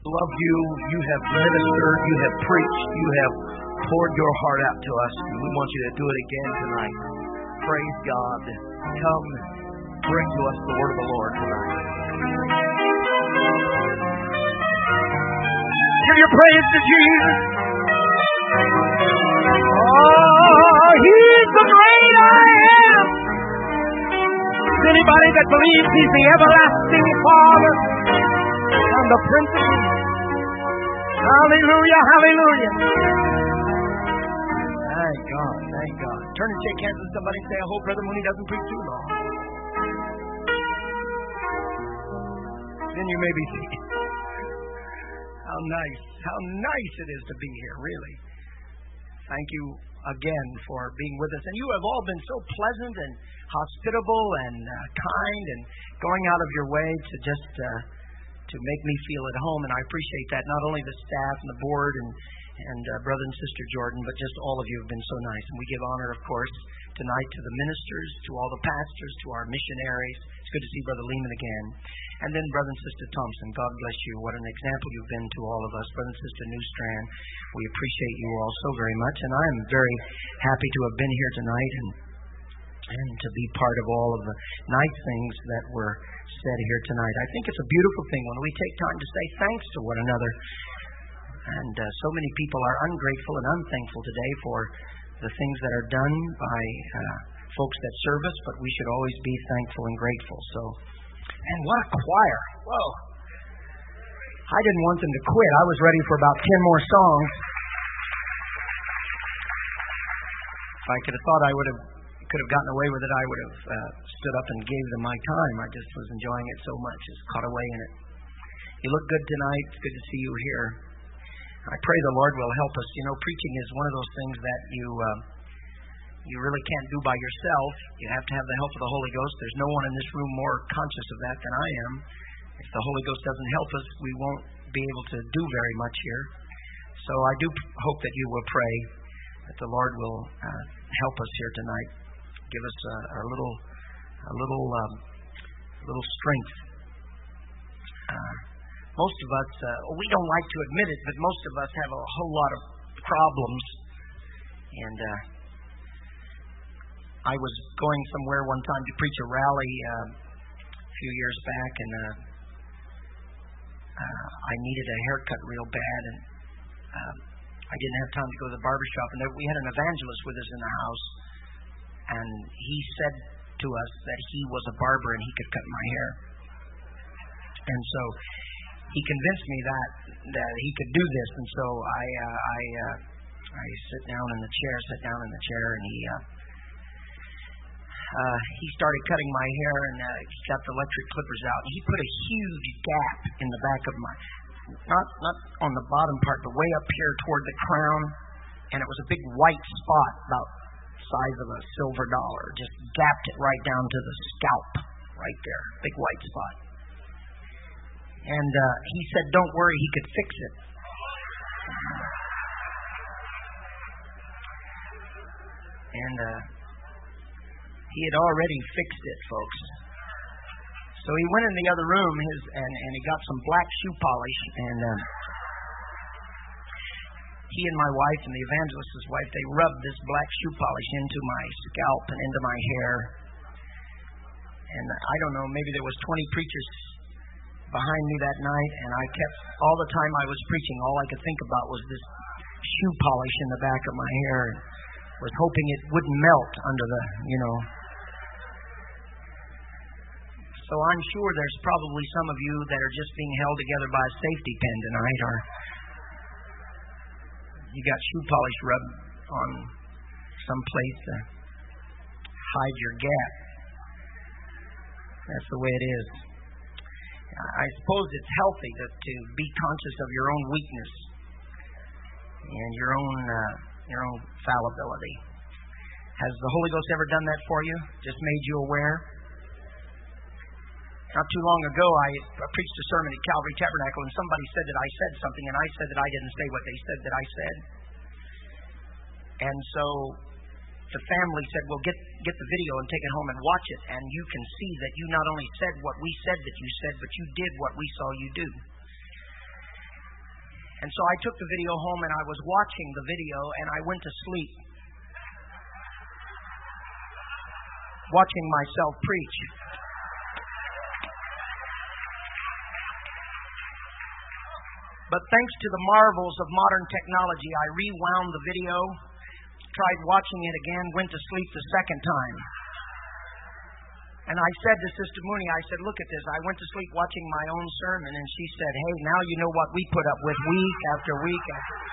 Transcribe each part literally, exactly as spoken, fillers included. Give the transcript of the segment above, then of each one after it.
Love you. You have ministered. You have preached. You have poured your heart out to us. And we want you to do it again tonight. Praise God. Come bring to us the word of the Lord tonight. Give your praise to Jesus. Oh, He's the great I am. Anybody that believes He's the everlasting Father and the Prince of Peace. Hallelujah, hallelujah. Thank God, thank God. Turn and shake hands with somebody and say, I hope Brother Mooney doesn't preach too long. Then you may be thinking, how nice, how nice it is to be here, really. Thank you again for being with us. And you have all been so pleasant and hospitable and uh, kind and going out of your way to just uh, to make me feel at home. And I appreciate that. Not only the staff and the board and, and uh, brother and sister Jordan, but just all of you have been so nice. And we give honor, of course, tonight to the ministers, to all the pastors, to our missionaries. It's good to see Brother Lehman again. And then Brother and Sister Thompson, God bless you. What an example you've been to all of us. Brother and Sister Newstrand, we appreciate you all so very much. And I'm very happy to have been here tonight and and to be part of all of the nice things that were said here tonight. I think it's a beautiful thing when we take time to say thanks to one another. And uh, so many people are ungrateful and unthankful today for the things that are done by uh, folks that serve us, but we should always be thankful and grateful. So, and what a choir. Whoa. I didn't want them to quit. I was ready for about ten more songs. If I could have thought I would have could have gotten away with it, I would have uh, stood up and gave them my time. I just was enjoying it so much, just caught away in it. You look good tonight. It's good to see you here. I pray the Lord will help us. You know, preaching is one of those things that you uh, you really can't do by yourself. You have to have the help of the Holy Ghost. There's no one in this room more conscious of that than I am. If the Holy Ghost doesn't help us, we won't be able to do very much here. So I do hope that you will pray that the Lord will uh, help us here tonight. Give us a, a little, a little, um, little strength. Uh, most of us, uh, we don't like to admit it, but most of us have a whole lot of problems. And uh, I was going somewhere one time to preach a rally uh, a few years back, and uh, uh, I needed a haircut real bad, and uh, I didn't have time to go to the barbershop. And we had an evangelist with us in the house. And he said to us that he was a barber and he could cut my hair. And so he convinced me that that he could do this. And so I uh, I uh, I sit down in the chair, sat down in the chair, and he uh, uh, he started cutting my hair, and uh, he got the electric clippers out. And he put a huge gap in the back of my, not not on the bottom part, but way up here toward the crown, and it was a big white spot about size of a silver dollar, just gapped it right down to the scalp, right there, big white spot. And uh, he said, "Don't worry, he could fix it." And uh, he had already fixed it, folks. So he went in the other room, his and and he got some black shoe polish, and uh, he and my wife and the evangelist's wife, they rubbed this black shoe polish into my scalp and into my hair. And I don't know, maybe there was twenty preachers behind me that night, and I kept, all the time I was preaching, all I could think about was this shoe polish in the back of my hair, and was hoping it wouldn't melt under the, you know. So I'm sure there's probably some of you that are just being held together by a safety pin tonight, or you got shoe polish rubbed on some place to hide your gap. That's the way it is. I suppose it's healthy to, to be conscious of your own weakness and your own uh, your own fallibility. Has the Holy Ghost ever done that for you? Just made you aware? Not too long ago, I preached a sermon at Calvary Tabernacle, and somebody said that I said something, and I said that I didn't say what they said that I said. And so the family said, well, get get the video and take it home and watch it, and you can see that you not only said what we said that you said, but you did what we saw you do. And so I took the video home and I was watching the video and I went to sleep watching myself preach. But thanks to the marvels of modern technology, I rewound the video, tried watching it again, went to sleep the second time. And I said to Sister Mooney, I said, look at this. I went to sleep watching my own sermon, and she said, hey, now you know what we put up with week after week after week.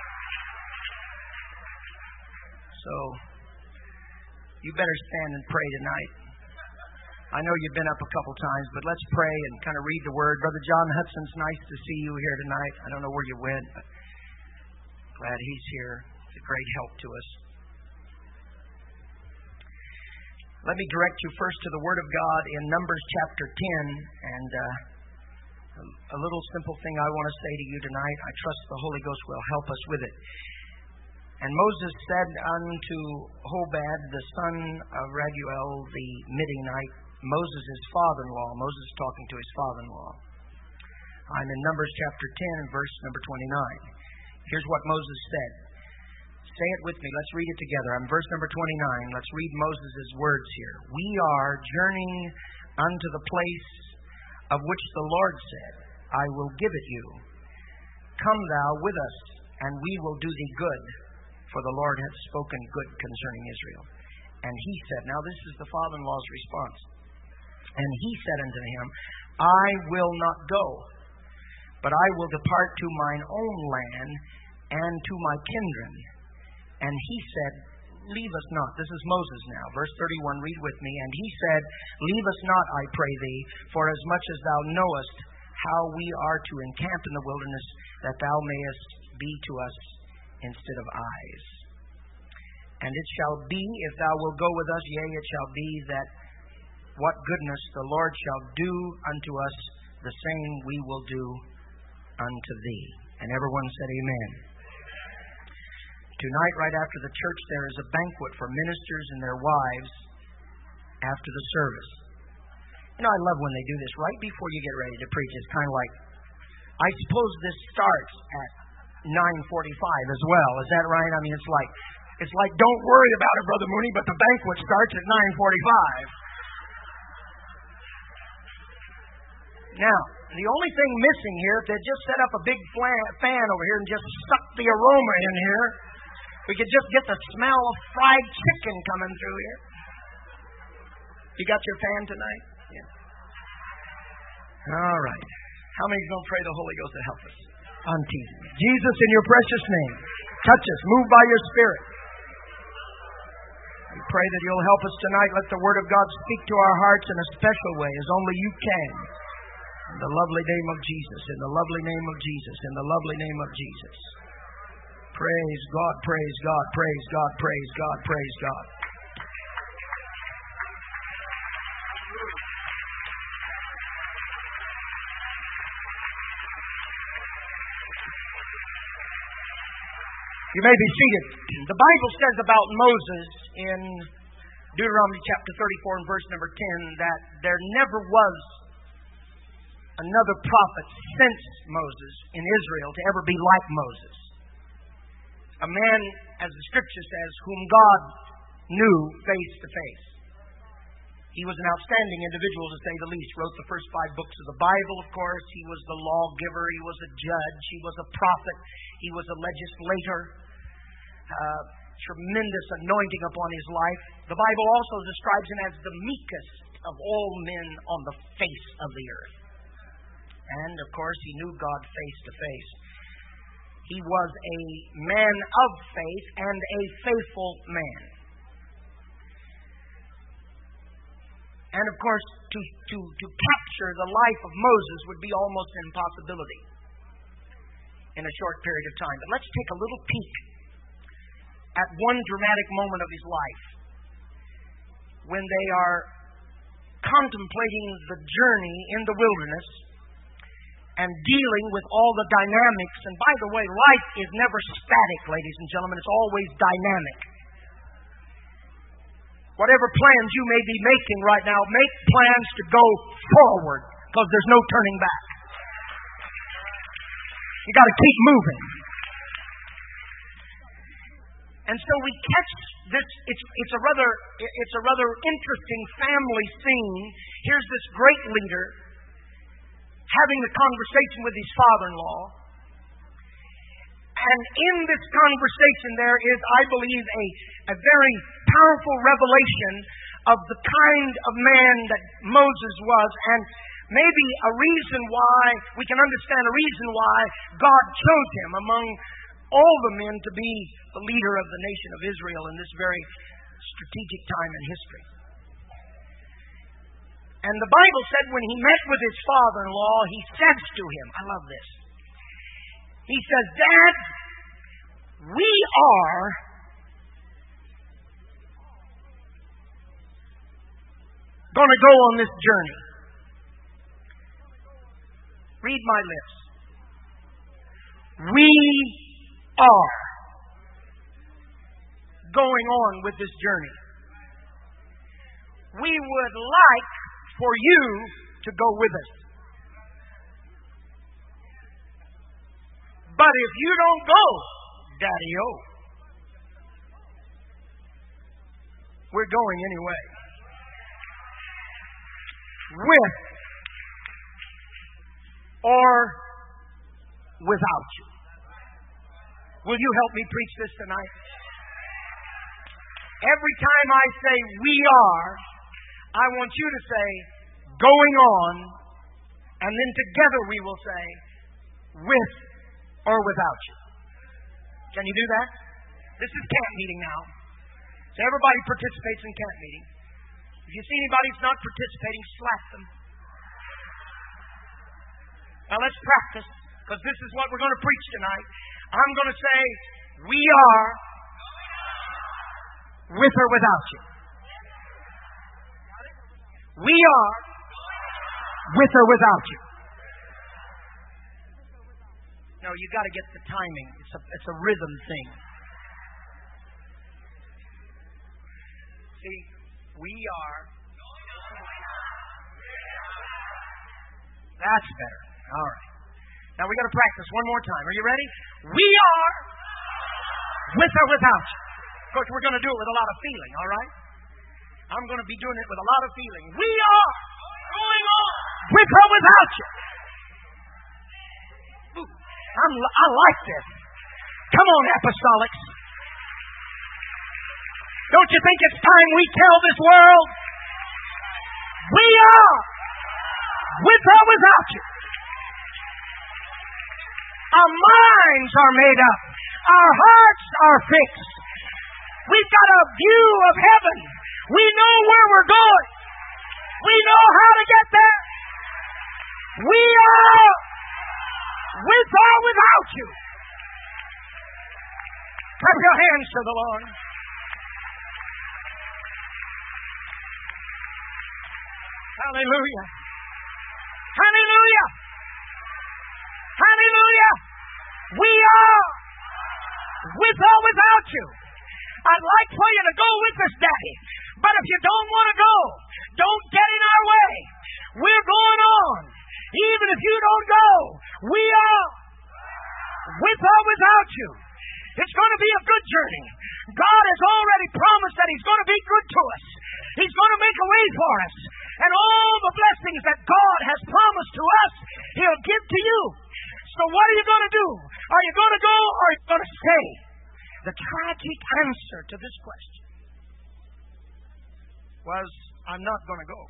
So, you better stand and pray tonight. I know you've been up a couple times, but let's pray and kind of read the Word. Brother John Hudson's nice to see you here tonight. I don't know where you went, but glad he's here. It's a great help to us. Let me direct you first to the Word of God in Numbers chapter ten, and uh, a little simple thing I want to say to you tonight. I trust the Holy Ghost will help us with it. And Moses said unto Hobab, the son of Raguel, the Midianite, Moses' father-in-law. Moses is talking to his father-in-law. I'm in Numbers chapter ten, verse number twenty-nine. Here's what Moses said. Say it with me. Let's read it together. I'm verse number twenty-nine. Let's read Moses' words here. We are journeying unto the place of which the Lord said, I will give it you. Come thou with us, and we will do thee good, for the Lord hath spoken good concerning Israel. And he said, now this is the father-in-law's response. And he said unto him, I will not go, but I will depart to mine own land and to my kindred. And he said, leave us not. This is Moses now. Verse thirty-one, read with me. And he said, leave us not, I pray thee, for as much as thou knowest how we are to encamp in the wilderness, that thou mayest be to us instead of eyes. And it shall be, if thou wilt go with us, yea, it shall be that what goodness the Lord shall do unto us, the same we will do unto thee. And everyone said amen. Tonight, right after the church, there is a banquet for ministers and their wives after the service. You know, I love when they do this right before you get ready to preach. It's kind of like, I suppose this starts at nine forty-five as well. Is that right? I mean, it's like, it's like, don't worry about it, Brother Mooney, but the banquet starts at nine forty-five. Now, the only thing missing here, if they just set up a big fan over here and just suck the aroma in here, we could just get the smell of fried chicken coming through here. You got your fan tonight? Yeah. All right. How many going to pray the Holy Ghost to help us? I'm teasing. Jesus, in your precious name, touch us. Move by your Spirit. We pray that you'll help us tonight. Let the Word of God speak to our hearts in a special way, as only you can. In the lovely name of Jesus. In the lovely name of Jesus. In the lovely name of Jesus. Praise God, praise God, praise God, praise God, praise God. You may be seated. The Bible says about Moses in Deuteronomy chapter thirty-four and verse number ten that there never was another prophet since Moses in Israel to ever be like Moses. A man, as the Scripture says, whom God knew face to face. He was an outstanding individual, to say the least. Wrote the first five books of the Bible, of course. He was the lawgiver. He was a judge. He was a prophet. He was a legislator. Uh, tremendous anointing upon his life. The Bible also describes him as the meekest of all men on the face of the earth. And, of course, he knew God face to face. He was a man of faith and a faithful man. And, of course, to, to, to capture the life of Moses would be almost an impossibility in a short period of time. But let's take a little peek at one dramatic moment of his life when they are contemplating the journey in the wilderness and dealing with all the dynamics. And by the way, life is never static, ladies and gentlemen. It's always dynamic. Whatever plans you may be making right now, make plans to go forward, because there's no turning back. You got to keep moving. And so we catch this. It's it's a rather it's a rather interesting family scene. Here's this great leader having the conversation with his father-in-law, and in this conversation there is, I believe, a a very powerful revelation of the kind of man that Moses was, and maybe a reason why we can understand a reason why God chose him among all the men to be the leader of the nation of Israel in this very strategic time in history. And the Bible said when he met with his father-in-law, he says to him, I love this. He says, Dad, we are going to go on this journey. Read my lips. We are going on with this journey. We would like for you to go with us. But if you don't go, Daddy-o, we're going anyway. With or without you. Will you help me preach this tonight? Every time I say we are, I want you to say going on, and then together we will say with or without you. Can you do that? This is camp meeting now. So everybody participates in camp meeting. If you see anybody who's not participating, slap them. Now let's practice, because this is what we're going to preach tonight. I'm going to say, we are with or without you. We are with or without you. No, you got to get the timing. It's a, it's a rhythm thing. See, we are. That's better. All right. Now we got to practice one more time. Are you ready? We are with or without you. Of course, we're going to do it with a lot of feeling, all right? I'm going to be doing it with a lot of feeling. We are going on with or without you. Ooh, I'm, I like this. Come on, apostolics. Don't you think it's time we tell this world? We are with or without you. Our minds are made up. Our hearts are fixed. We've got a view of heaven. We know where we're going. We know how to get there. We are with or without you. Clap your hands to the Lord. Hallelujah. Hallelujah. Hallelujah. We are with or without you. I'd like for you to go with us, Daddy. But if you don't want to go, don't get in our way. We're going on. Even if you don't go, we are with or without you. It's going to be a good journey. God has already promised that He's going to be good to us. He's going to make a way for us. And all the blessings that God has promised to us, He'll give to you. So what are you going to do? Are you going to go or are you going to stay? The tragic answer to this question was, I'm not going to go.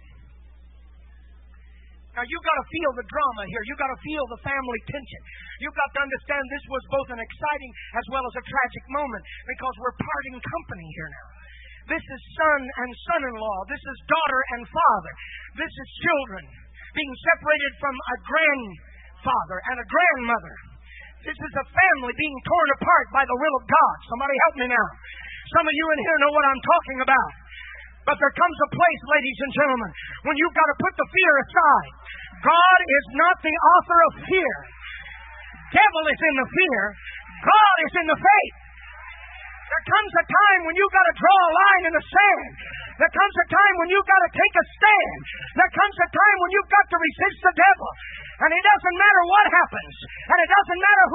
Now, you've got to feel the drama here. You've got to feel the family tension. You've got to understand this was both an exciting as well as a tragic moment, because we're parting company here now. This is son and son-in-law. This is daughter and father. This is children being separated from a grandfather and a grandmother. This is a family being torn apart by the will of God. Somebody help me now. Some of you in here know what I'm talking about. But there comes a place, ladies and gentlemen, when you've got to put the fear aside. God is not the author of fear. Devil is in the fear. God is in the faith. There comes a time when you've got to draw a line in the sand. There comes a time when you've got to take a stand. There comes a time when you've got to resist the devil. And it doesn't matter what happens. And it doesn't matter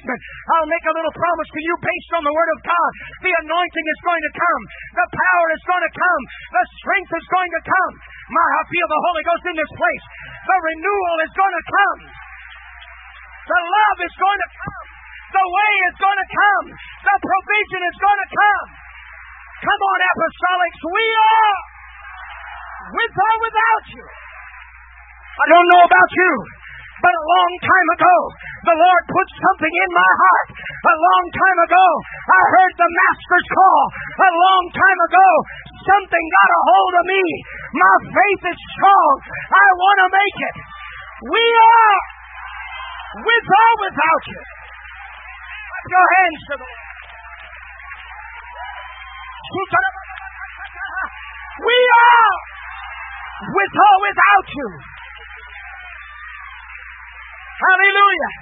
Testament. I'll make a little promise to you based on the Word of God. The anointing is going to come. The power is going to come. The strength is going to come. My, I feel the Holy Ghost in this place. The renewal is going to come. The love is going to come. The way is going to come. The provision is going to come. Come on, apostolics. We are with or without you. I don't know about you, but a long time ago, the Lord put something in my heart. A long time ago, I heard the Master's call. A long time ago, something got a hold of me. My faith is strong. I want to make it. We are with or without you. Clap your hands to the Lord. We are with or without you. Hallelujah.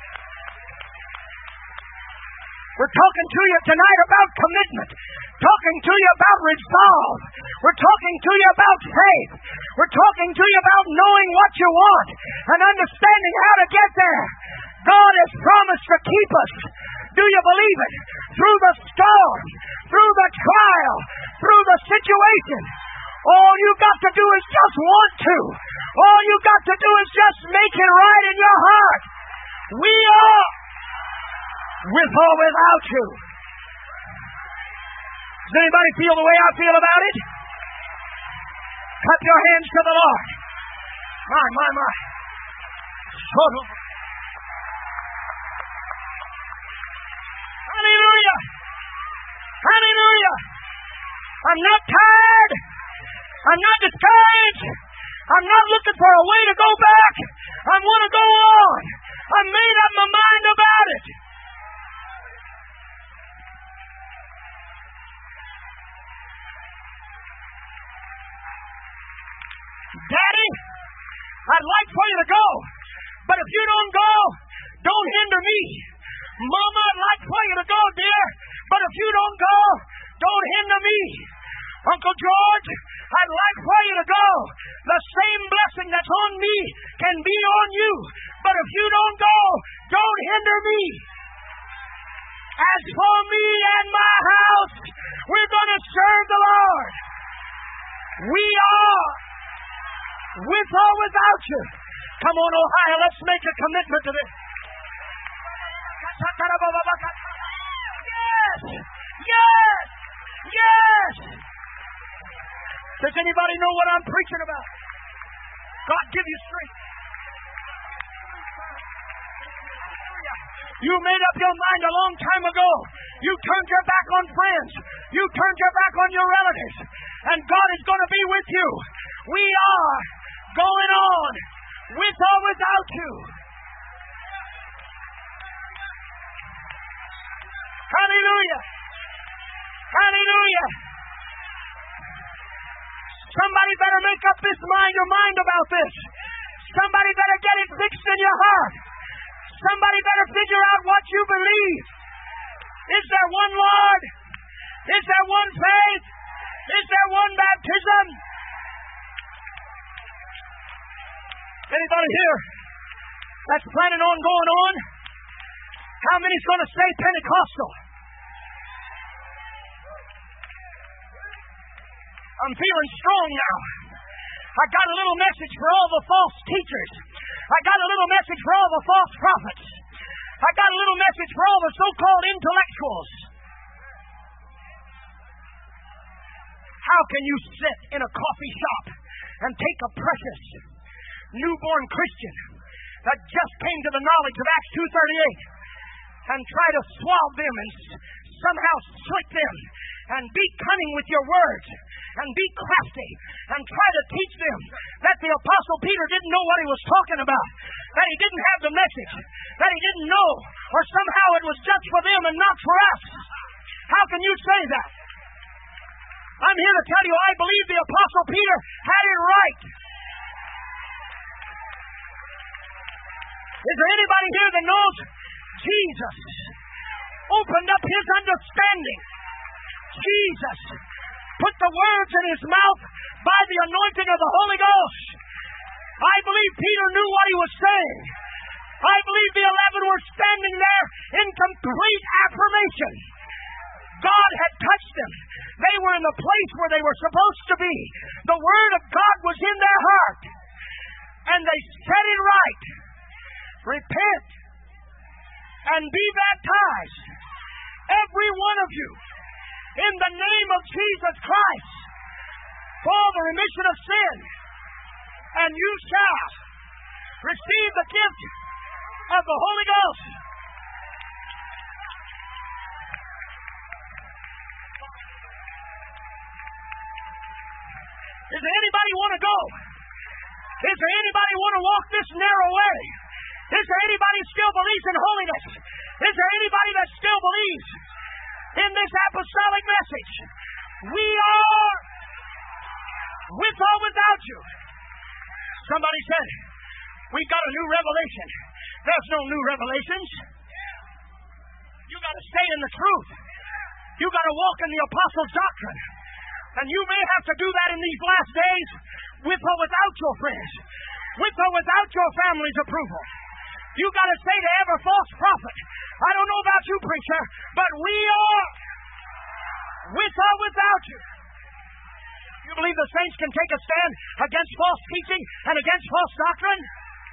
We're talking to you tonight about commitment. Talking to you about resolve. We're talking to you about faith. We're talking to you about knowing what you want and understanding how to get there. God has promised to keep us. Do you believe it? Through the storm, through the trial, through the situation. All you got to do is just want to. All you got to do is just make it right in your heart. We are with or without you. Does anybody feel the way I feel about it? Clap your hands to the Lord. My, my, my. Hallelujah. Hallelujah. I'm not tired. I'm not discouraged. I'm not looking for a way to go back. I want to go on. I made up my mind about it. Daddy, I'd like for you to go, but if you don't go, don't hinder me. Mama, I'd like for you to go, dear, but if you don't go, don't hinder me. Uncle George, I'd like for you to go. The same blessing that's on me can be on you, but if you don't go, don't hinder me. As for me and my house, we're going to serve the Lord. We are with or without you. Come on, Ohio, let's make a commitment to this. Yes! Yes! Yes! Does anybody know what I'm preaching about? God give you strength. You made up your mind a long time ago. You turned your back on friends. You turned your back on your relatives. And God is going to be with you. We are going on with or without you. Hallelujah. Hallelujah. Somebody better make up this mind your mind about this. Somebody better get it fixed in your heart. Somebody better figure out what you believe. Is there one Lord? Is there one faith? Is there one baptism? Anybody here that's planning on going on? How many's going to say Pentecostal? I'm feeling strong now. I got a little message for all the false teachers. I got a little message for all the false prophets. I got a little message for all the so-called intellectuals. How can you sit in a coffee shop and take a precious newborn Christian that just came to the knowledge of Acts two thirty-eight and try to swab them and somehow slick them and be cunning with your words and be crafty and try to teach them that the Apostle Peter didn't know what he was talking about, that he didn't have the message, that he didn't know, or somehow it was just for them and not for us? How can you say that? I'm here to tell you I believe the Apostle Peter had it right. Is there anybody here that knows Jesus opened up his understanding? Jesus put the words in his mouth by the anointing of the Holy Ghost. I believe Peter knew what he was saying. I believe the eleven were standing there in complete affirmation. God had touched them. They were in the place where they were supposed to be. The Word of God was in their heart. And they set it right. Repent and be baptized, every one of you, in the name of Jesus Christ, for the remission of sin, and you shall receive the gift of the Holy Ghost. Does anybody want to go? Is there anybody want to walk this narrow way? Is there anybody still believes in holiness? Is there anybody that still believes in this apostolic message? We are with or without you. Somebody said, we got a new revelation. There's no new revelations. You got to stay in the truth. You got to walk in the apostles' doctrine. And you may have to do that in these last days, with or without your friends, with or without your family's approval. You got to say to every false prophet, I don't know about you, preacher, but we are with or without you. You believe the saints can take a stand against false teaching and against false doctrine?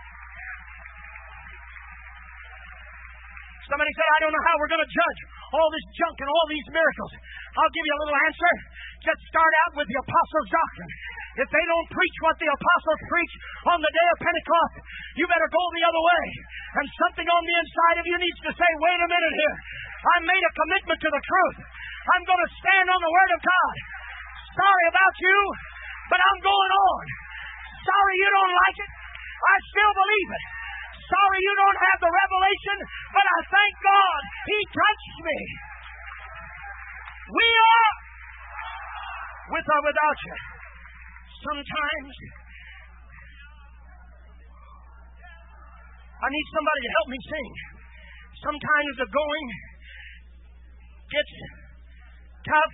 Somebody said, I don't know how we're going to judge all this junk and all these miracles. I'll give you a little answer. Just start out with the apostles' doctrine. If they don't preach what the apostles preach on the day of Pentecost, you better go the other way. And something on the inside of you needs to say, wait a minute here. I made a commitment to the truth. I'm going to stand on the Word of God. Sorry about you, but I'm going on. Sorry you don't like it. I still believe it. Sorry you don't have the revelation, but I thank God He touched me. We are with or without you. Sometimes I need somebody to help me sing. Sometimes the going gets tough.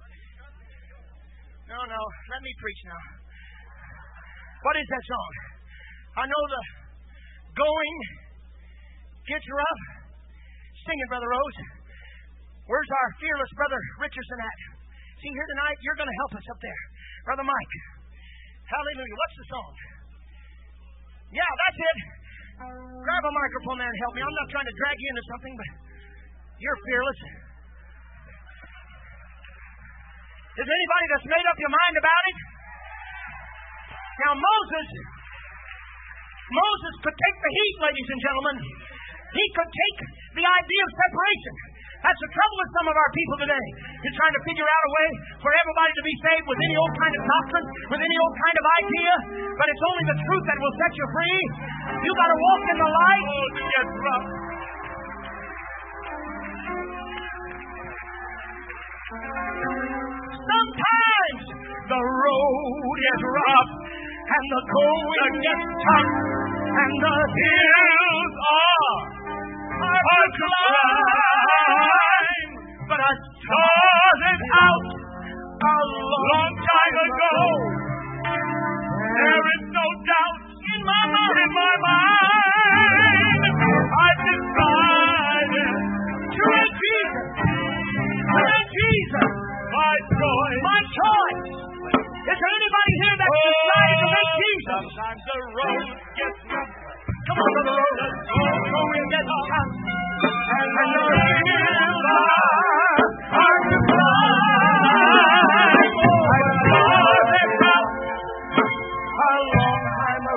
No, no, let me preach now. What is that song? I know the going gets rough. Sing it, Brother Rose. Where's our fearless brother Richardson at? Is he here tonight? You're going to help us up there. Brother Mike. Hallelujah. What's the song? Yeah, that's it. Grab a microphone there and help me. I'm not trying to drag you into something, but you're fearless. Is there anybody that's made up your mind about it? Now, Moses, Moses could take the heat, ladies and gentlemen. He could take the idea of separation. That's the trouble with some of our people today. You're trying to figure out a way for everybody to be saved with any old kind of doctrine, with any old kind of idea, but it's only the truth that will set you free. You got to walk in the light. Oh, to get rough. Sometimes the road is rough and the going gets tough and the hills are hard to climb. But I started out a long time ago. There is no doubt in my mind, in my mind. I decided to let Jesus, to let Jesus, my choice, my choice. Is there anybody here that's oh, decided to make Jesus? Sometimes the road gets rough. Come on, the road, the road gets tough, and the hills are hard to climb. I started out a long time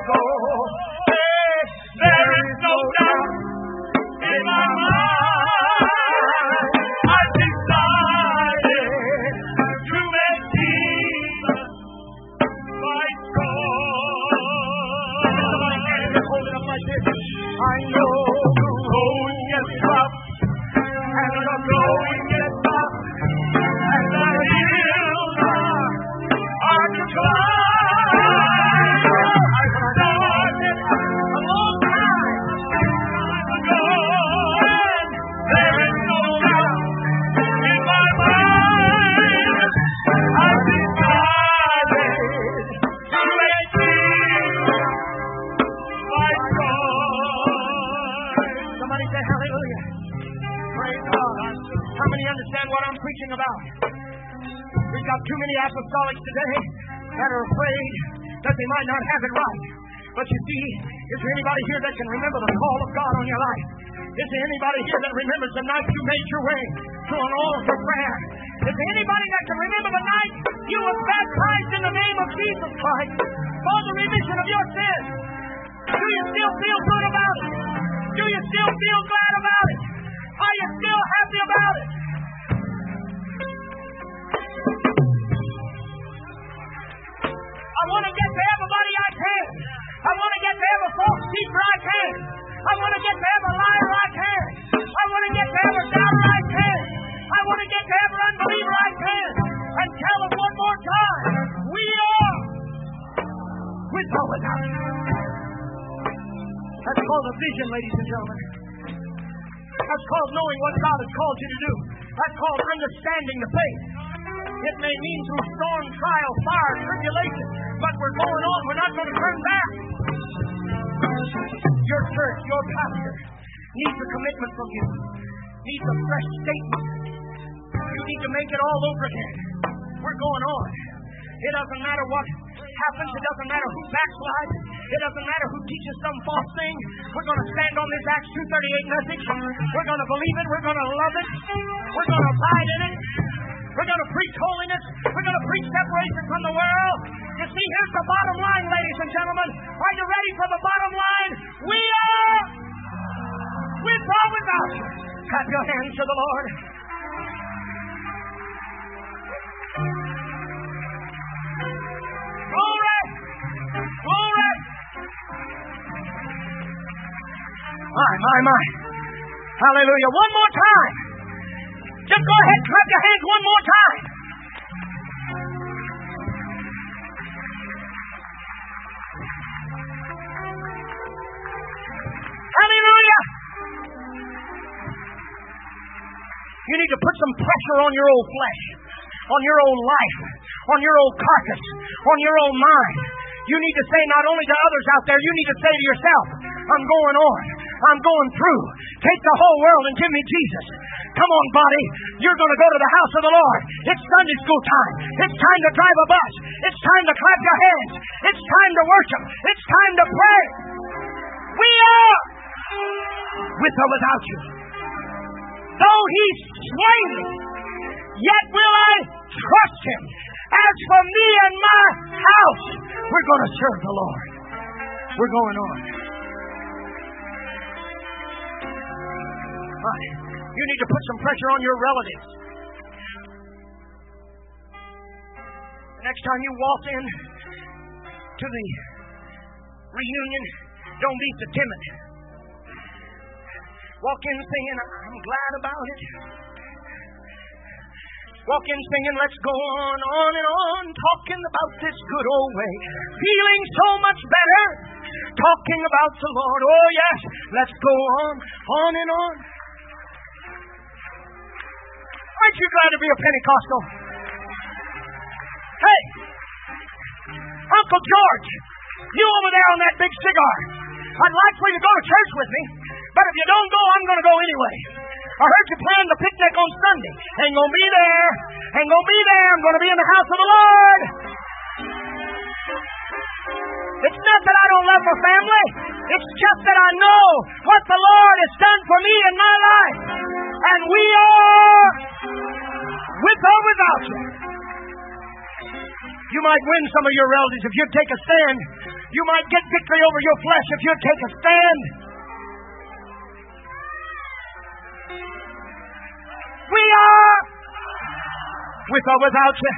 preaching about. We've got too many apostolics today that are afraid that they might not have it right. But you see, is there anybody here that can remember the call of God on your life? Is there anybody here that remembers the night you made your way to an altar prayer? Is there anybody that can remember the night you were baptized in the name of Jesus Christ for the remission of your sins? Do you still feel good about it? Do you still feel glad about it? Are you still happy about it? I want to get to everybody I can. I want to get to every false teacher I can. I want to get to every liar I can. I want to get to every doubter I can. I want to get to every unbeliever I can. And tell them one more time, we are with or without you. That's called a vision, ladies and gentlemen. That's called knowing what God has called you to do. That's called understanding the faith. It may mean through storm, trial, fire, tribulation, but we're going on. We're not going to turn back. Your church, your pastor, needs a commitment from you. Needs a fresh statement. You need to make it all over again. We're going on. It doesn't matter what happens. It doesn't matter who backslides. It doesn't matter who teaches some false thing. We're going to stand on this Acts two thirty-eight message. We're going to believe it. We're going to love it. We're going to abide in it. We're going to preach holiness. We're going to preach separation from the world. You see, here's the bottom line, ladies and gentlemen. Are you ready for the bottom line? We are with or without you. Clap your hands to the Lord. Glory! Glory! My, my, my. Hallelujah. One more time. Just go ahead and clap your hands one more time. Hallelujah. You need to put some pressure on your old flesh, on your old life, on your old carcass, on your old mind. You need to say not only to others out there, you need to say to yourself, I'm going on. I'm going through. Take the whole world and give me Jesus. Come on, body. You're going to go to the house of the Lord. It's Sunday school time. It's time to drive a bus. It's time to clap your hands. It's time to worship. It's time to pray. We are with or without you. Though he slay me, yet will I trust him. As for me and my house, we're going to serve the Lord. We're going on. You need to put some pressure on your relatives. The next time you walk in to the reunion, don't be so timid. Walk in singing, I'm glad about it. Walk in singing, let's go on, on and on, talking about this good old way. Feeling so much better, talking about the Lord. Oh yes, let's go on, on and on. Aren't you glad to be a Pentecostal? Hey, Uncle George, you over there on that big cigar. I'd like for you to go to church with me, but if you don't go, I'm going to go anyway. I heard you plan the picnic on Sunday. Ain't going to be there. Ain't going to be there. I'm going to be in the house of the Lord. It's not that I don't love my family. It's just that I know what the Lord has done for me in my life. And we are with or without you. You might win some of your relatives if you take a stand. You might get victory over your flesh if you take a stand. We are with or without you.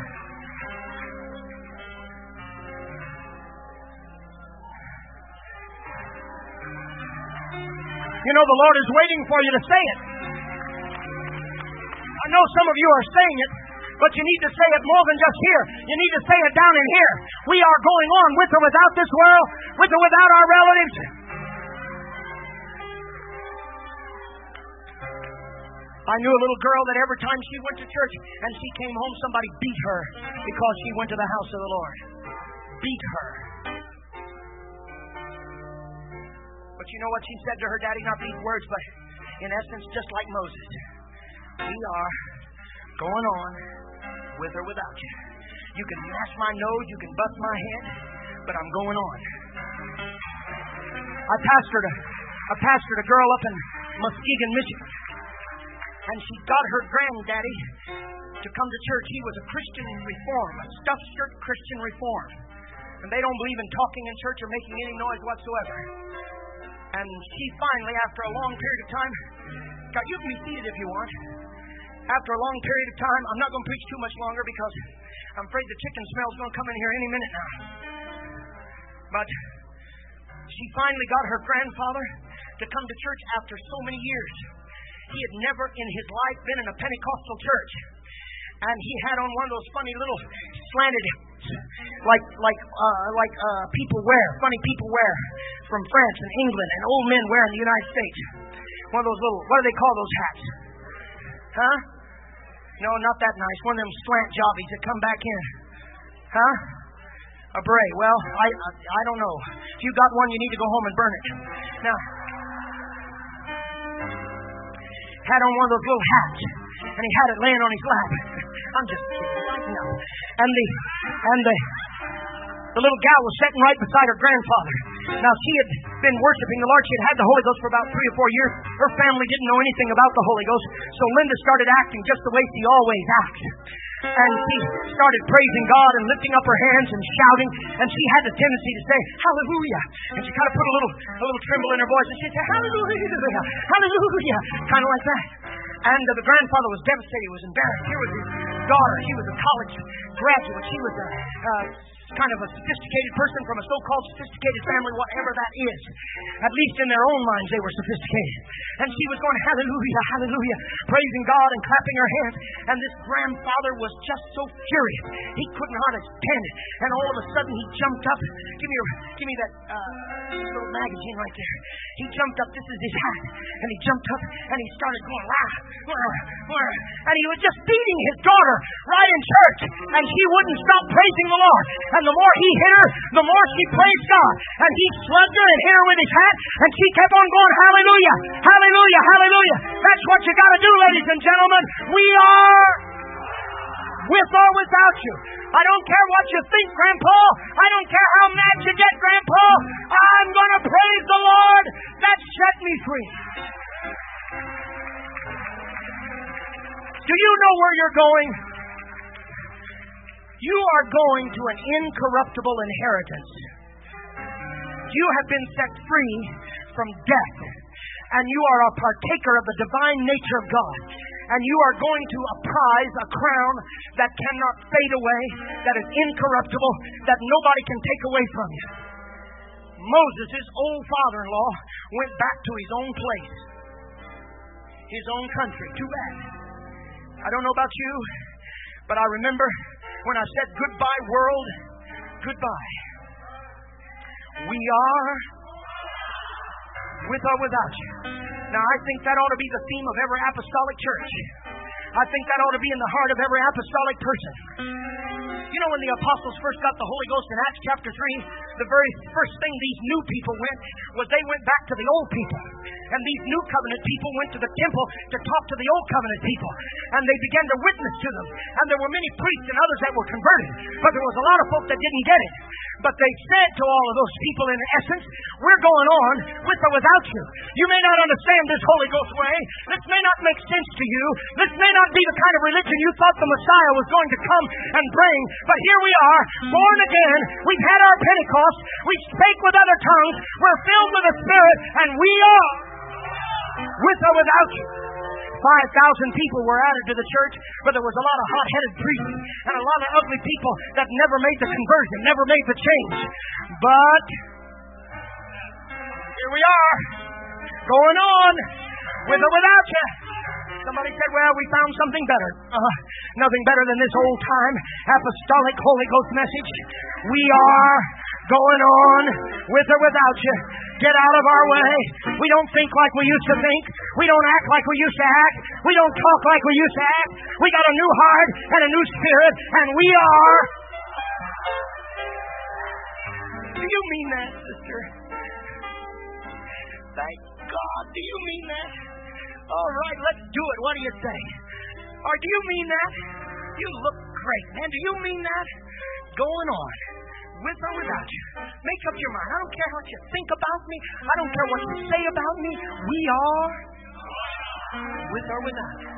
You know, the Lord is waiting for you to say it. I know some of you are saying it, but you need to say it more than just here. You need to say it down in here. We are going on with or without this world, with or without our relatives. I knew a little girl that every time she went to church and she came home, somebody beat her because she went to the house of the Lord. Beat her. But you know what she said to her daddy? Not these words, but in essence, just like Moses. We are Going on, with or without you. You can mash my nose, you can bust my head, but I'm going on. I pastored a, I pastored a girl up in Muskegon, Michigan, and she got her granddaddy to come to church. He was a Christian reform, a stuffed shirt Christian reform. And they don't believe in talking in church or making any noise whatsoever. And she finally, after a long period of time, got, you can be seated if you want. After a long period of time, I'm not going to preach too much longer because I'm afraid the chicken smell's going to come in here any minute now. But she finally got her grandfather to come to church after so many years. He had never in his life been in a Pentecostal church. And he had on one of those funny little slanted, like like uh, like uh, people wear, funny people wear from France and England, and old men wear in the United States. One of those little, what do they call those hats? Huh? No, not that nice. One of them slant jobbies that come back in. Huh? A beret. Well, I, I I don't know. If you got one, you need to go home and burn it. Now, had on one of those little hats, and he had it laying on his lap. I'm just kidding right now. And the and the the little gal was sitting right beside her grandfather. Now she had been worshiping the Lord. She had had the Holy Ghost for about three or four years. Her family didn't know anything about the Holy Ghost, so Linda started acting just the way she always acts. And she started praising God and lifting up her hands and shouting. And she had the tendency to say, hallelujah. And she kind of put a little a little tremble in her voice. And she'd say, hallelujah, hallelujah, kind of like that. And uh, the grandfather was devastated. He was embarrassed. Here was his daughter. She was a college graduate. She was a uh, kind of a sophisticated person from a so-called sophisticated family, whatever that is. At least in their own minds, they were sophisticated. And she was going, hallelujah, hallelujah, praising God and clapping her hands. And this grandfather was just so furious. He couldn't hardly stand it. And all of a sudden, he jumped up. Give me, your, give me that uh, little magazine right there. He jumped up. This is his hat. And he jumped up and he started going, wah, wah, wah. And he was just beating his daughter right in church. And she wouldn't stop praising the Lord. And the more he hit her, the more she praised God. And he slugged her and hit her with his hat. And she kept on going, hallelujah, hallelujah, hallelujah. That's what you got to do, ladies and gentlemen. We are with or without you. I don't care what you think, Grandpa. I don't care how mad you get, Grandpa. I'm going to praise the Lord that set me free. Do you know where you're going? You are going to an incorruptible inheritance. You have been set free from death, and you are a partaker of the divine nature of God. And you are going to a prize, a crown that cannot fade away, that is incorruptible, that nobody can take away from you. Moses, his old father-in-law, went back to his own place, his own country. Too bad. I don't know about you, but I remember when I said, goodbye, world, goodbye. We are with or without you. Now, I think that ought to be the theme of every apostolic church. I think that ought to be in the heart of every apostolic person. You know, when the apostles first got the Holy Ghost in Acts chapter three, the very first thing these new people went was they went back to the old people. And these new covenant people went to the temple to talk to the old covenant people. And they began to witness to them. And there were many priests and others that were converted. But there was a lot of folk that didn't get it. But they said to all of those people, in essence, we're going on with or without you. You may not understand this Holy Ghost way. This may not make sense to you. This may not be the kind of religion you thought the Messiah was going to come and bring. But here we are, born again. We've had our Pentecost. We spake with other tongues. We're filled with the Spirit. And we are with or without you. Five thousand people were added to the church, but there was a lot of hot-headed priests and a lot of ugly people that never made the conversion, never made the change. But here we are, going on with or without you. Somebody said, well, we found something better. Uh, nothing better than this old-time apostolic Holy Ghost message. We are going on with or without you. Get out of our way. We don't think like we used to think. We don't act like we used to act. We don't talk like we used to act. We got a new heart and a new spirit, and we are. Do you mean that, sister? Thank God. Do you mean that? All right, let's do it. What do you say? Or do you mean that? You look great, man. Do you mean that? Going on. With or without you. Make up your mind. I don't care what you think about me. I don't care what you say about me. We are with or without you.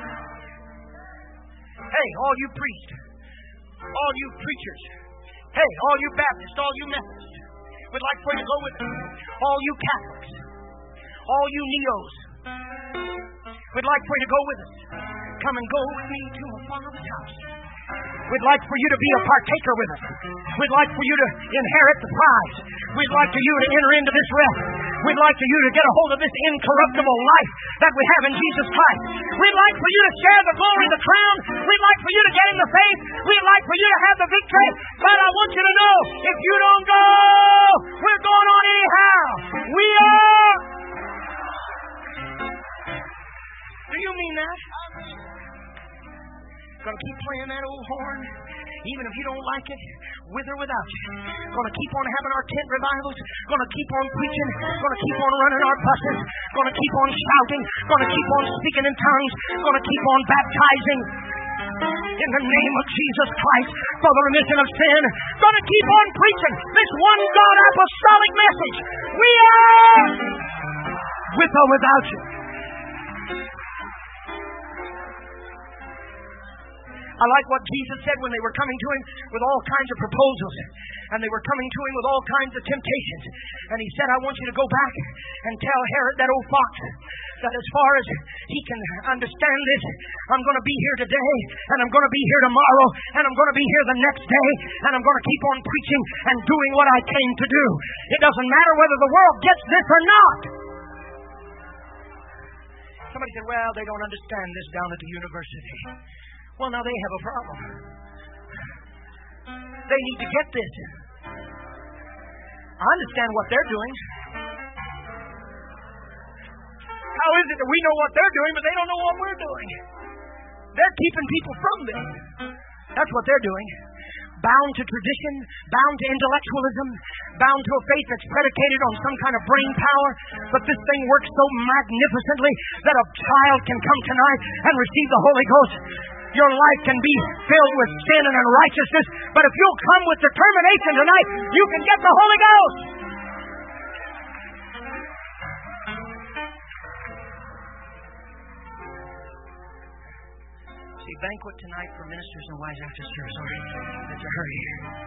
Hey, all you priests. All you preachers. Hey, all you Baptists. All you Methodists. We'd like for you to go with us. All you Catholics. All you Neos. We'd like for you to go with us. Come and go with me to my Father's house. We'd like for you to be a partaker with us. We'd like for you to inherit the prize. We'd like for you to enter into this rest. We'd like for you to get a hold of this incorruptible life that we have in Jesus Christ. We'd like for you to share the glory, the crown. We'd like for you to get in the faith. We'd like for you to have the victory. But I want you to know, if you don't go, we're going on anyhow. We are. Do you mean that? Going to keep playing that old horn, even if you don't like it, with or without you. Going to keep on having our tent revivals. Going to keep on preaching. Going to keep on running our buses. Going to keep on shouting. Going to keep on speaking in tongues. Going to keep on baptizing in the name of Jesus Christ for the remission of sin. Going to keep on preaching this one God apostolic message. We are with or without you. I like what Jesus said when they were coming to him with all kinds of proposals. And they were coming to him with all kinds of temptations. And he said, I want you to go back and tell Herod, that old fox, that as far as he can understand this, I'm going to be here today, and I'm going to be here tomorrow, and I'm going to be here the next day, and I'm going to keep on preaching and doing what I came to do. It doesn't matter whether the world gets this or not. Somebody said, well, they don't understand this down at the university. Well, now they have a problem. They need to get this. I understand what they're doing. How is it that we know what they're doing, but they don't know what we're doing? They're keeping people from this. That's what they're doing. Bound to tradition, bound to intellectualism, bound to a faith that's predicated on some kind of brain power. But this thing works so magnificently that a child can come tonight and receive the Holy Ghost. Your life can be filled with sin and unrighteousness, but if you'll come with determination tonight, you can get the Holy Ghost. See, banquet tonight for ministers and wives after service. Sorry, it's a hurry.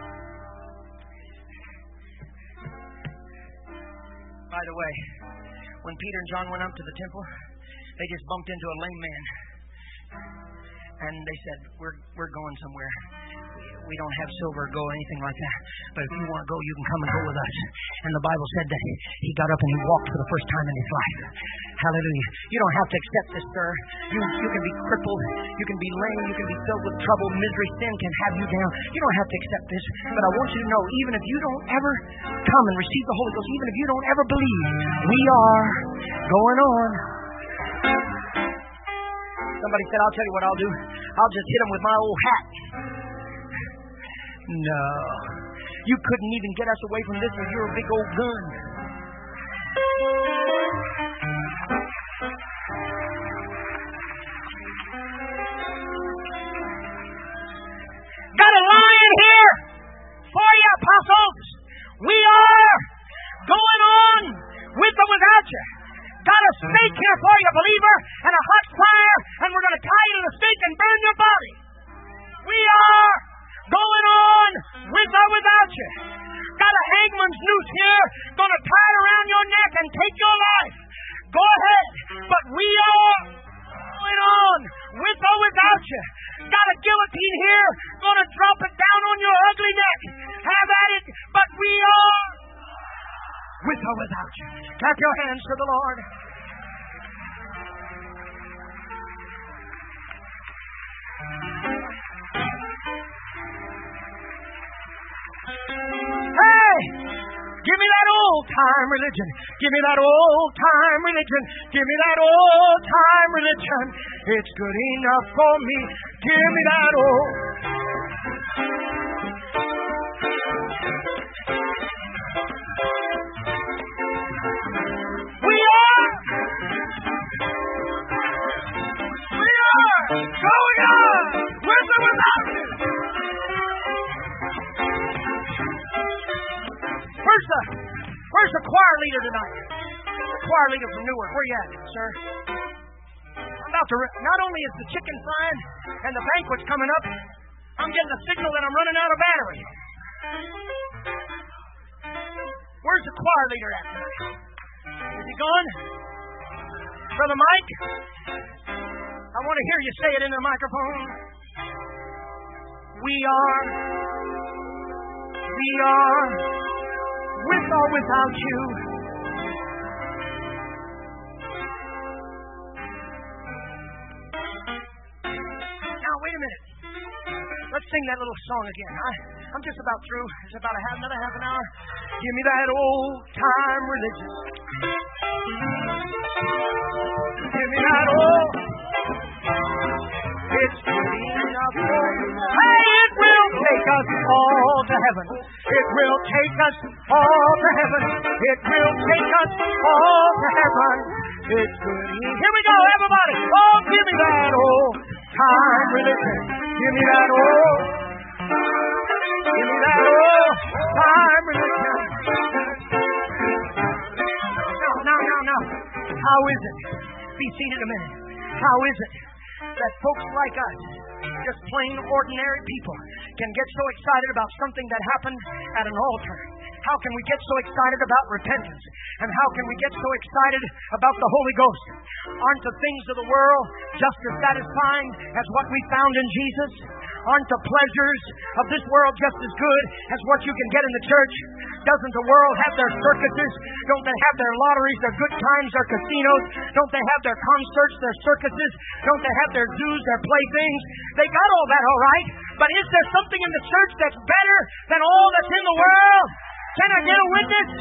By the way, when Peter and John went up to the temple, they just bumped into a lame man. And they said, we're we're going somewhere. We don't have silver or gold or anything like that. But if you want to go, you can come and go with us. And the Bible said that he got up and he walked for the first time in his life. Hallelujah. You don't have to accept this, sir. You, you can be crippled. You can be lame. You can be filled with trouble, misery. Sin can have you down. You don't have to accept this. But I want you to know, even if you don't ever come and receive the Holy Ghost, even if you don't ever believe, we are going on. Somebody said, I'll tell you what I'll do. I'll just hit them with my old hat. No. You couldn't even get us away from this with your big old gun. Got a lion here for you, apostles. We are going on with or without you. Got a stake here for you, believer, and a hot fire, and we're going to tie you to the stake and burn your body. We are going on with or without you. Got a hangman's noose here, going to tie it around your neck and take your life. Go ahead, but we are going on with or without you. Got a guillotine here, going to drop it down on your ugly neck. Have at it, but we are with or without you. Clap your hands to the Lord. Hey! Give me that old-time religion. Give me that old-time religion. Give me that old-time religion. It's good enough for me. Give me that old... Going on! Where's the choir leader tonight? The choir leader from Newark. Where you at, sir? I'm about to. Re- Not only is the chicken frying and the banquet's coming up, I'm getting a signal that I'm running out of battery. Where's the choir leader at tonight? Is he gone? Brother Mike? I want to hear you say it into the microphone. We are, we are, with or without you. Now, wait a minute. Let's sing that little song again. I, I'm just about through. It's about a half, another half an hour. Give me that old time religion. Give me that old. It's good enough for me. Hey, it will take us all to heaven. It will take us all to heaven. It will take us all to heaven. It's good enough. Here we go, everybody. Oh, give me that old time religion. Give me that old. Give me that old time religion. Now, now, now, now. How is it? Be seated a minute. How is it that folks like us, just plain ordinary people, can get so excited about something that happened at an altar? How can we get so excited about repentance? And how can we get so excited about the Holy Ghost? Aren't the things of the world just as satisfying as what we found in Jesus? Aren't the pleasures of this world just as good as what you can get in the church? Doesn't the world have their circuses? Don't they have their lotteries, their good times, their casinos? Don't they have their concerts, their circuses? Don't they have their zoos, their playthings? They got all that, all right. But is there something in the church that's better than all that's in the world? Can I get a witness?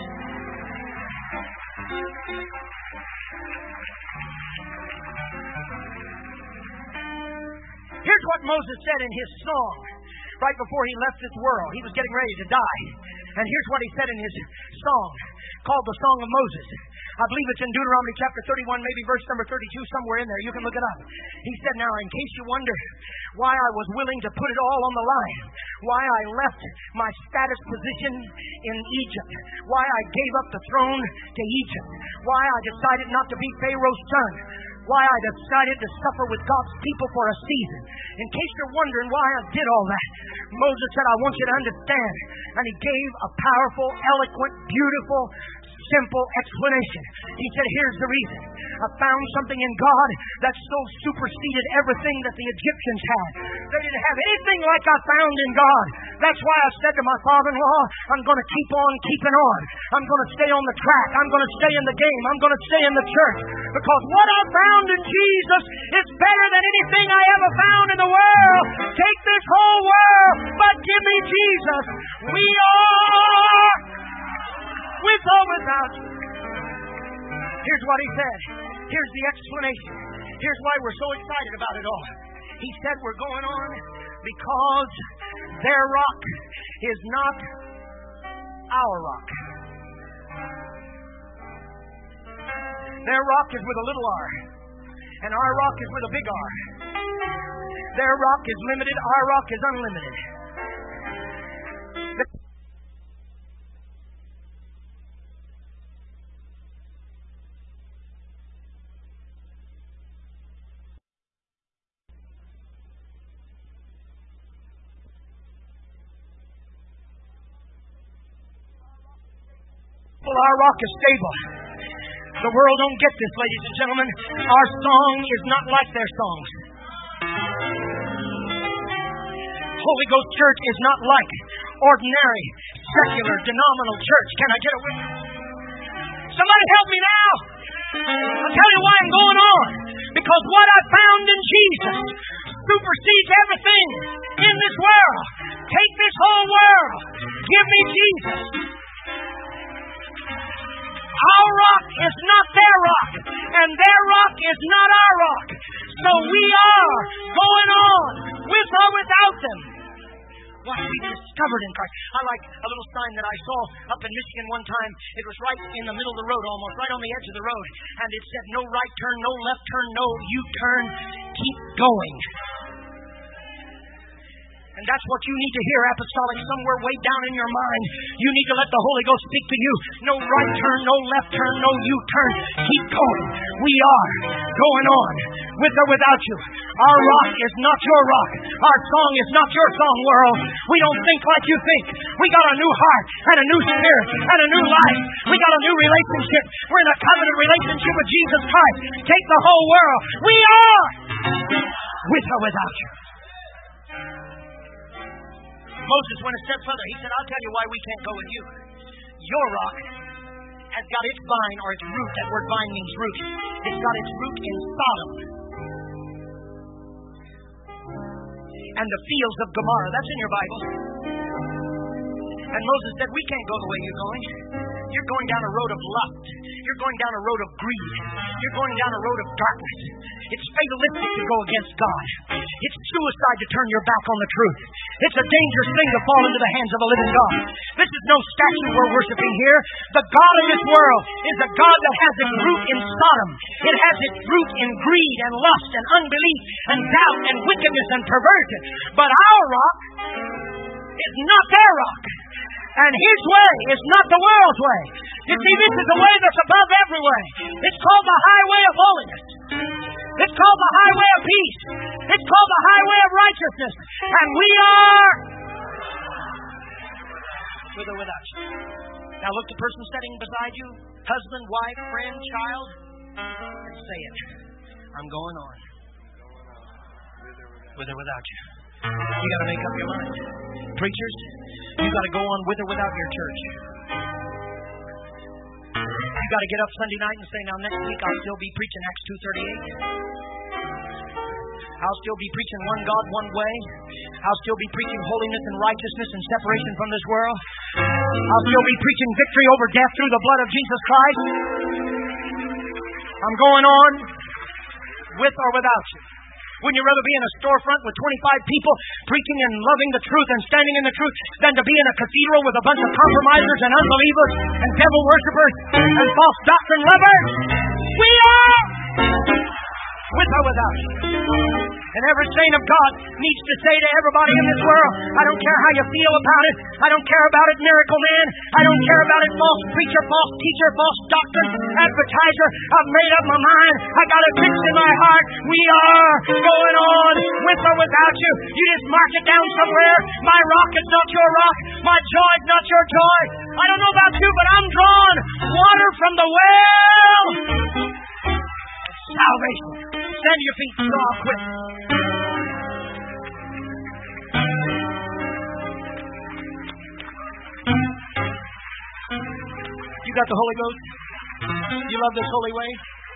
Here's what Moses said in his song right before he left this world. He was getting ready to die. And here's what he said in his song called the Song of Moses. I believe it's in Deuteronomy chapter thirty-one, maybe verse number thirty-two, somewhere in there. You can look it up. He said, now, in case you wonder why I was willing to put it all on the line, why I left my status position in Egypt, why I gave up the throne to Egypt, why I decided not to be Pharaoh's son, why I decided to suffer with God's people for a season. In case you're wondering why I did all that, Moses said, I want you to understand. And he gave a powerful, eloquent, beautiful, simple explanation. He said, here's the reason. I found something in God that so superseded everything that the Egyptians had. They didn't have anything like I found in God. That's why I said to my father-in-law, I'm going to keep on keeping on. I'm going to stay on the track. I'm going to stay in the game. I'm going to stay in the church. Because what I found in Jesus is better than anything I ever found in the world. Take this whole world, but give me Jesus. We are with or without you. Here's what he said. Here's the explanation. Here's why we're so excited about it all. He said we're going on because their rock is not our rock. Their rock is with a little r, and our rock is with a big R. Their rock is limited, our rock is unlimited. Our rock is stable. The world don't get this, ladies and gentlemen. Our song is not like their songs. Holy Ghost Church is not like ordinary, secular, denominational church. Can I get a witness? Somebody help me now. I'll tell you why I'm going on. Because what I found in Jesus supersedes everything in this world. Take this whole world. Give me Jesus. Our rock is not their rock, and their rock is not our rock. So we are going on with or without them. What we discovered in Christ. I like a little sign that I saw up in Michigan one time. It was right in the middle of the road, almost right on the edge of the road. And it said, no right turn, no left turn, no U-turn. Keep going. And that's what you need to hear, apostolic, somewhere way down in your mind. You need to let the Holy Ghost speak to you. No right turn, no left turn, no U-turn. Keep going. We are going on, with or without you. Our rock is not your rock. Our song is not your song, world. We don't think like you think. We got a new heart and a new spirit and a new life. We got a new relationship. We're in a covenant relationship with Jesus Christ. Take the whole world. We are with or without you. Moses went a step further. He said, I'll tell you why we can't go with you. Your rock has got its vine or its root. That word vine means root. It's got its root in Sodom and the fields of Gomorrah. That's in your Bible. And Moses said, we can't go the way you're going. You're going down a road of lust. You're going down a road of greed. You're going down a road of darkness. It's fatalistic to go against God. It's suicide to turn your back on the truth. It's a dangerous thing to fall into the hands of a living God. This is no statue we're worshiping here. The God of this world is a God that has its root in Sodom. It has its root in greed and lust and unbelief and doubt and wickedness and perversion. But our rock is not their rock. And His way is not the world's way. You see, this is the way that's above every way. It's called the highway of holiness. It's called the highway of peace. It's called the highway of righteousness. And we are with or without you. Now look the person sitting beside you, husband, wife, friend, child, and say it. I'm going on. With or without you. You got to make up your mind. Preachers, you got to go on with or without your church. You got to get up Sunday night and say, now next week I'll still be preaching Acts two thirty-eight. I'll still be preaching one God, one way. I'll still be preaching holiness and righteousness and separation from this world. I'll still be preaching victory over death through the blood of Jesus Christ. I'm going on with or without you. Wouldn't you rather be in a storefront with twenty-five people preaching and loving the truth and standing in the truth than to be in a cathedral with a bunch of compromisers and unbelievers and devil worshippers and false doctrine lovers? We are with or without you. And every saint of God needs to say to everybody in this world, I don't care how you feel about it. I don't care about it, miracle man. I don't care about it, false preacher, false teacher, false doctrine, advertiser. I've made up my mind. I got it fixed in my heart. We are going on with or without you. You just mark it down somewhere. My rock is not your rock. My joy is not your joy. I don't know about you, but I'm drawn water from the well of salvation. Stand to your feet, so I'll quit. You got the Holy Ghost? You love this holy way?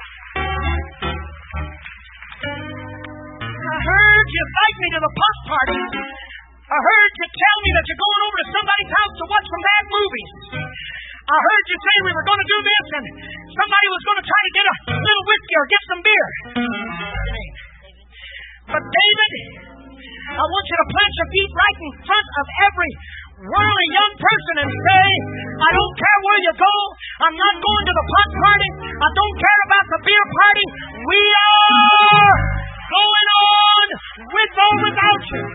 I heard you invite me to the pop party. I heard you tell me that you're going over to somebody's house to watch some bad movies. I heard you say we were going to do this and somebody was going to try to get a little whiskey or get some beer. But David, I want you to plant your feet right in front of every worldly young person and say, I don't care where you go. I'm not going to the pot party. I don't care about the beer party. We are going on with or without you.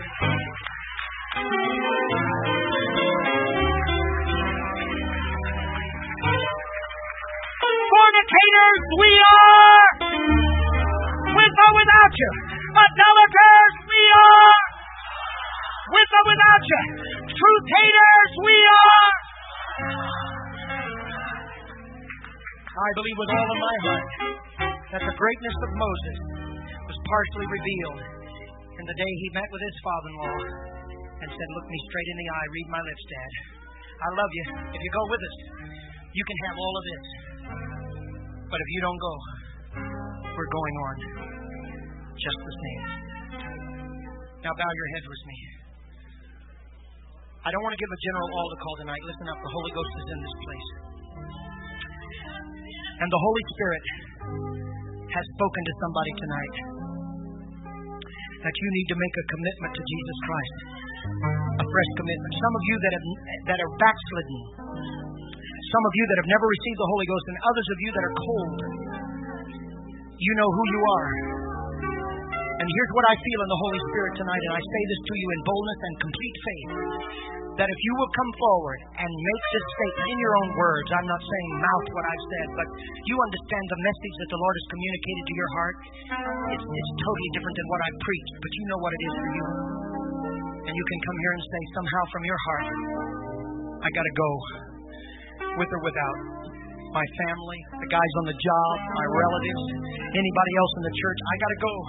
Fornicators, we are with or without you. Idolaters, we are with or without you. Truth haters, we are. I believe with all of my heart that the greatness of Moses was partially revealed in the day he met with his father-in-law and said, look me straight in the eye, read my lips, Dad. I love you. If you go with us, you can have all of this. But if you don't go, we're going on just the same. Now bow your heads with me. I don't want to give a general altar call tonight. Listen up, the Holy Ghost is in this place. And the Holy Spirit has spoken to somebody tonight that you need to make a commitment to Jesus Christ. A fresh commitment. Some of you that have that are backslidden. Some of you that have never received the Holy Ghost, and others of you that are cold. You know who you are. And here's what I feel in the Holy Spirit tonight, and I say this to you in boldness and complete faith, that if you will come forward and make this statement in your own words, I'm not saying mouth what I've said, but you understand the message that the Lord has communicated to your heart, it's, it's totally different than what I preached, but you know what it is for you. And you can come here and say somehow from your heart, I got to go, with or without my family, the guys on the job, my relatives, anybody else in the church. I got to go.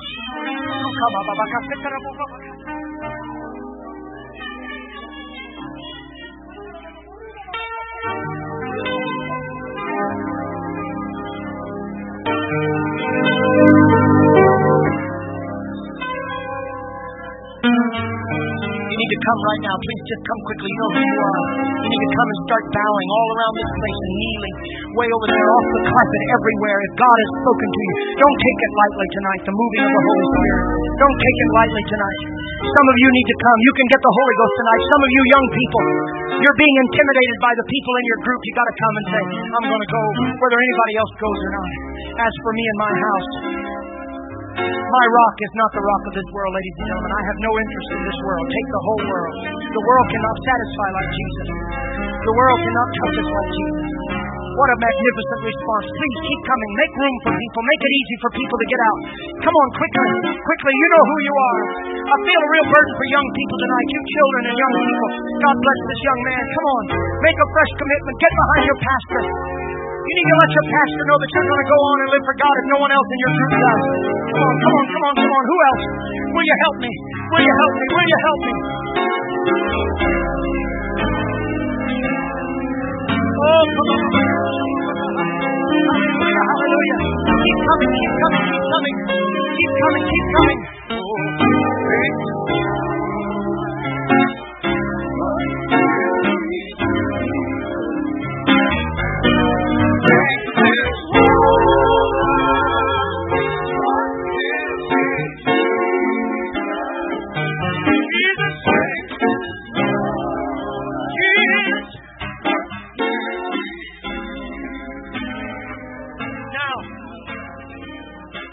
Come right now. Please just come quickly. You know who you are. You need to come and start bowing all around this place and kneeling way over there off the carpet everywhere. If God has spoken to you, don't take it lightly tonight, the moving of the Holy Spirit. Don't take it lightly tonight. Some of you need to come. You can get the Holy Ghost tonight. Some of you young people, you're being intimidated by the people in your group. You got to come and say, I'm going to go whether anybody else goes or not. As for me and my house, my rock is not the rock of this world, ladies and gentlemen. I have no interest in this world. Take the whole world. The world cannot satisfy like Jesus. The world cannot touch us like Jesus. What a magnificent response. Please keep coming. Make room for people. Make it easy for people to get out. Come on, quickly. Quickly. You know who you are. I feel a real burden for young people tonight. You children and young people. God bless this young man. Come on. Make a fresh commitment. Get behind your pastor. You need to let your pastor know that you're going to go on and live for God if no one else in your group does. Come on, come on, come on, come on. Who else? Will you help me? Will you help me? Will you help me? Oh, come on. Hallelujah, hallelujah. Keep coming, keep coming, keep coming. Keep coming, keep coming. Oh,